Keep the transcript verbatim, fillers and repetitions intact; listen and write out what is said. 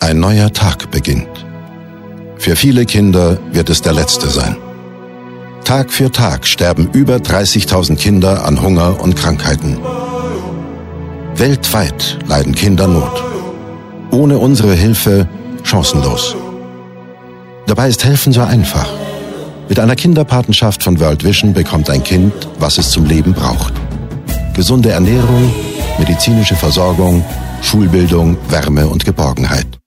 Ein neuer Tag beginnt. Für viele Kinder wird es der letzte sein. Tag für Tag sterben über dreißigtausend Kinder an Hunger und Krankheiten. Weltweit leiden Kinder Not. Ohne unsere Hilfe chancenlos. Dabei ist Helfen so einfach. Mit einer Kinderpatenschaft von World Vision bekommt ein Kind, was es zum Leben braucht. Gesunde Ernährung, medizinische Versorgung, Schulbildung, Wärme und Geborgenheit.